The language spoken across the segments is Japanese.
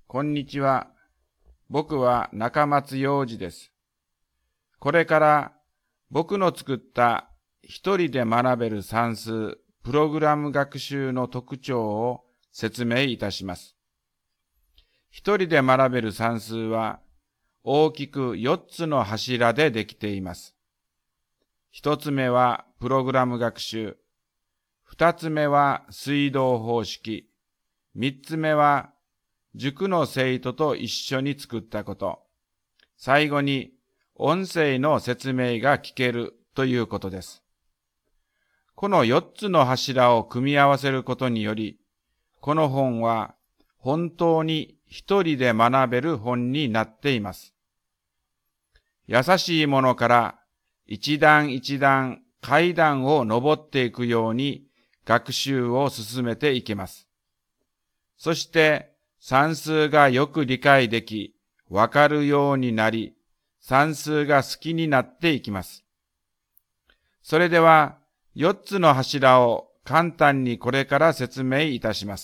こんにちは。僕は中松洋二です。これから僕の作った一人で学べる算数プログラム学習の特徴を説明いたします。一人で学べる算数は大きく4つの柱でできています。1つ目はプログラム学習。2つ目は水道方式。3つ目は塾の生徒と一緒に作ったこと。最後に音声の説明が聞けるということです。この4つの柱を組み合わせることにより、この本は本当に一人で学べる本になっています。優しいものから一段一段階段を登っていくように学習を進めていきます。そして算数がよく理解でき、わかるようになり、算数が好きになっていきます。それでは、4つの柱を簡単にこれから説明いたします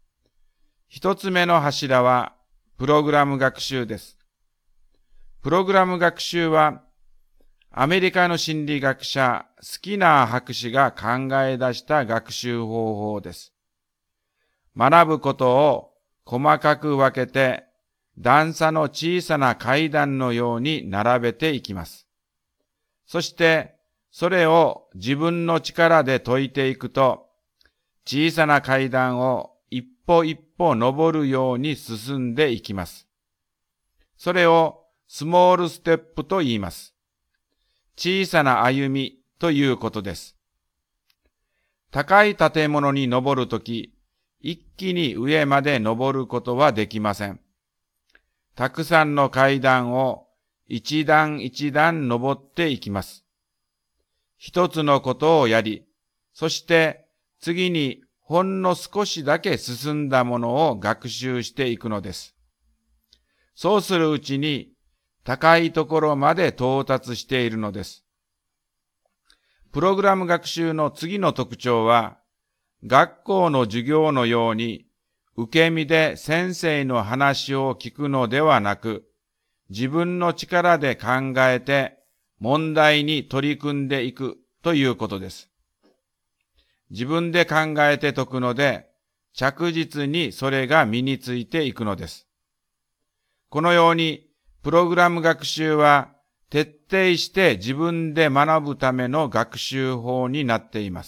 。1つ目の柱は、プログラム学習です。プログラム学習は、アメリカの心理学者、スキナー博士が考え出した学習方法です。学ぶことを細かく分けて、段差の小さな階段のように並べていきます。そして、それを自分の力で解いていくと、小さな階段を一歩一歩登るように進んでいきます。それをスモールステップと言います。小さな歩みということです。高い建物に登るとき、一気に上まで登ることはできません。たくさんの階段を一段一段登っていきます。一つのことをやり、そして次にほんの少しだけ進んだものを学習していくのです。そうするうちに高いところまで到達しているのです。プログラム学習の次の特徴は、学校の授業のように受け身で先生の話を聞くのではなく、自分の力で考えて問題に取り組んでいくということです。自分で考えて解くので、着実にそれが身についていくのです。このように、プログラム学習は徹底して自分で学ぶための学習法になっています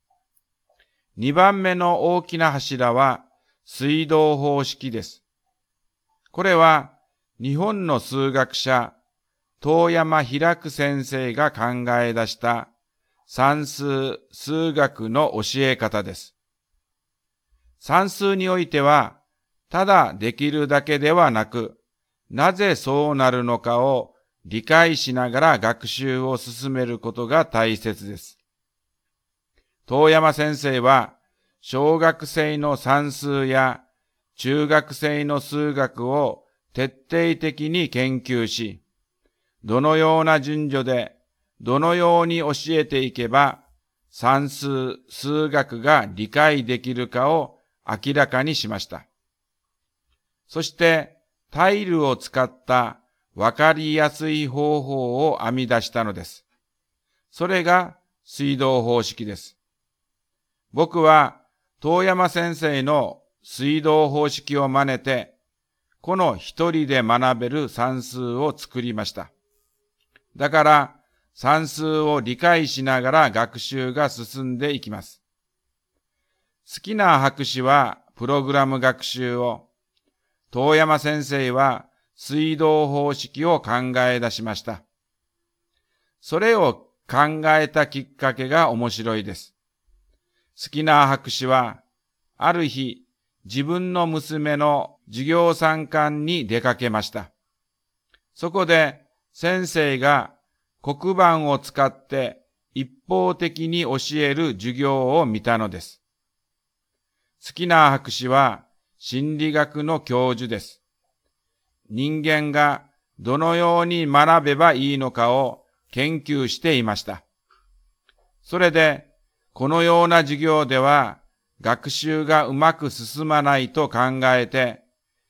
。2番目の大きな柱は水道方式です。これは日本の数学者、遠山開先生が考え出した算数・数学の教え方です。算数においては、ただできるだけではなく、なぜそうなるのかを理解しながら学習を進めることが大切です。遠山先生は、小学生の算数や中学生の数学を徹底的に研究し、どのような順序で、どのように教えていけば、算数・数学が理解できるかを明らかにしました。そして、タイルを使ったわかりやすい方法を編み出したのです。それが水道方式です。僕は遠山先生の水道方式を真似て、この一人で学べる算数を作りました。だから算数を理解しながら学習が進んでいきます。スキナー博士はプログラム学習を、遠山先生は水道方式を考え出しました。それを考えたきっかけが面白いです。スキナー博士は、ある日、自分の娘の授業参観に出かけました。そこで先生が黒板を使って一方的に教える授業を見たのです。スキナー博士は心理学の教授です。人間がどのように学べばいいのかを研究していました。それで、このような授業では学習がうまく進まないと考えて、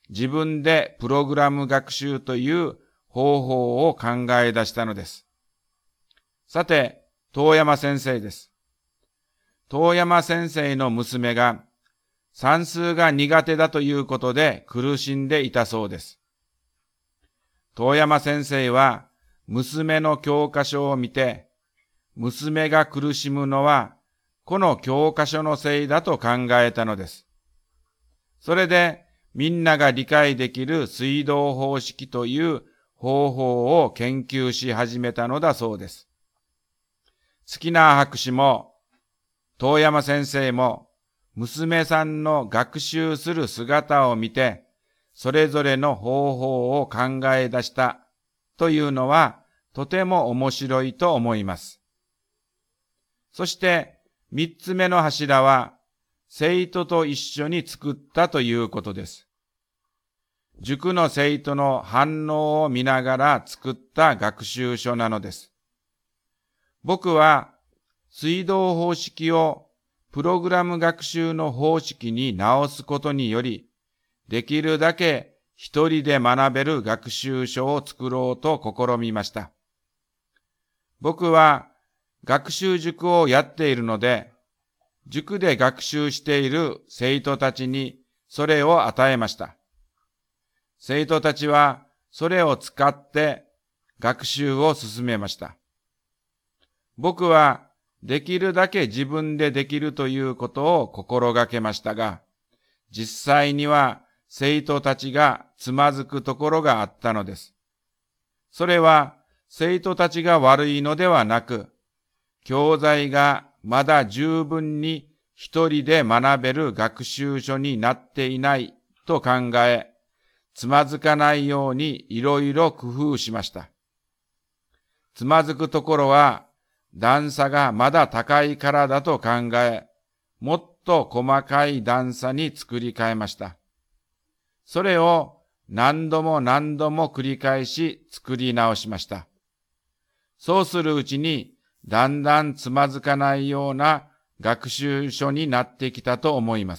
自分でプログラム学習という方法を考え出したのです。さて、遠山先生です。遠山先生の娘が算数が苦手だということで苦しんでいたそうです。遠山先生は娘の教科書を見て、娘が苦しむのはこの教科書のせいだと考えたのです。それでみんなが理解できる水道方式という方法を研究し始めたのだそうです。スキナー博士も遠山先生も娘さんの学習する姿を見て、それぞれの方法を考え出したというのはとても面白いと思います。そして三つ目の柱は生徒と一緒に作ったということです。塾の生徒の反応を見ながら作った学習書なのです。僕は水道方式をプログラム学習の方式に直すことにより、できるだけ一人で学べる学習書を作ろうと試みました。僕は学習塾をやっているので、塾で学習している生徒たちにそれを与えました。生徒たちはそれを使って学習を進めました。僕はできるだけ自分でできるということを心がけましたが、実際には生徒たちがつまずくところがあったのです。それは生徒たちが悪いのではなく、教材がまだ十分に一人で学べる学習書になっていないと考え、つまずかないようにいろいろ工夫しました。つまずくところは段差がまだ高いからだと考え、もっと細かい段差に作り変えました。それを何度も何度も繰り返し作り直しました。そうするうちにだんだんつまずかないような学習書になってきたと思います。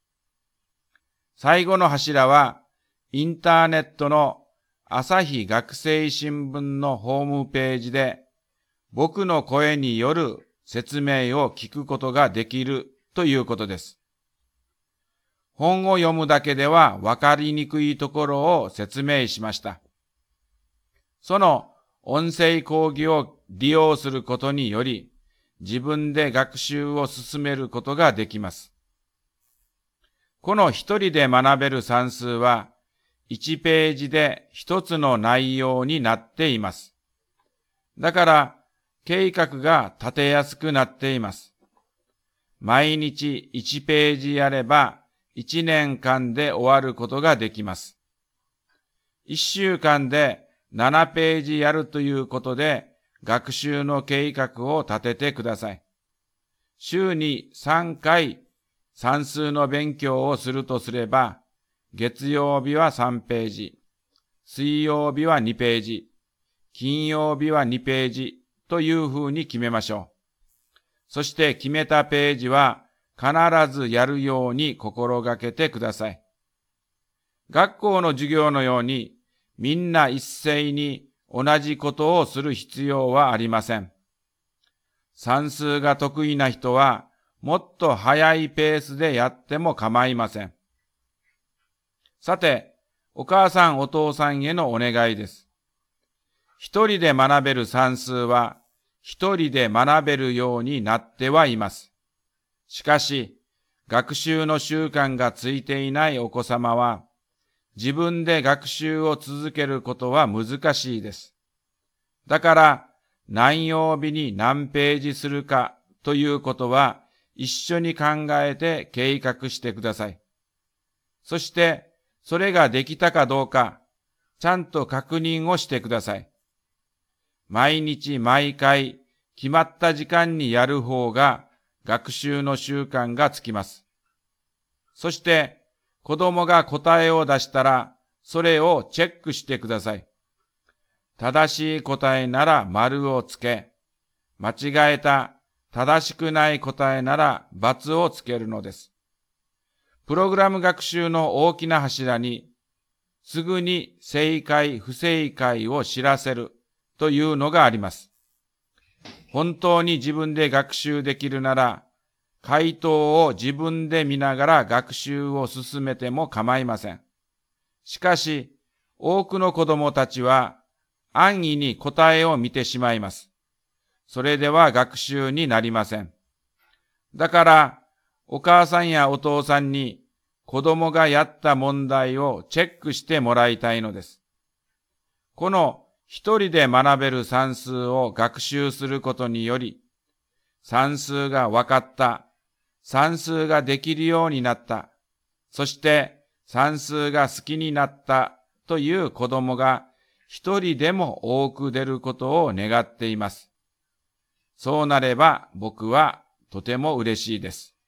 最後の柱はインターネットの朝日学生新聞のホームページで僕の声による説明を聞くことができるということです。本を読むだけでは分かりにくいところを説明しました。その音声講義を利用することにより、自分で学習を進めることができます。この一人で学べる算数は、1ページで一つの内容になっています。だから、計画が立てやすくなっています。毎日1ページやれば1年間で終わることができます。1週間で7ページやるということで学習の計画を立ててください。週に3回算数の勉強をするとすれば、月曜日は3ページ、水曜日は2ページ、金曜日は2ページ、というふうに決めましょう。そして決めたページは必ずやるように心がけてください。学校の授業のようにみんな一斉に同じことをする必要はありません。算数が得意な人はもっと早いペースでやっても構いません。さて、お母さんお父さんへのお願いです。一人で学べる算数は一人で学べるようになってはいます。しかし、学習の習慣がついていないお子様は、自分で学習を続けることは難しいです。だから、何曜日に何ページするかということは、一緒に考えて計画してください。そして、それができたかどうか、ちゃんと確認をしてください。毎日毎回決まった時間にやる方が学習の習慣がつきます。そして子供が答えを出したらそれをチェックしてください。正しい答えなら丸をつけ、間違えた正しくない答えなら×をつけるのです。プログラム学習の大きな柱にすぐに正解不正解を知らせるというのがあります。本当に自分で学習できるなら、回答を自分で見ながら学習を進めても構いません。しかし、多くの子供たちは安易に答えを見てしまいます。それでは学習になりません。だから、お母さんやお父さんに子供がやった問題をチェックしてもらいたいのです。この一人で学べる算数を学習することにより、算数が分かった、算数ができるようになった、そして算数が好きになったという子供が一人でも多く出ることを願っています。そうなれば僕はとても嬉しいです。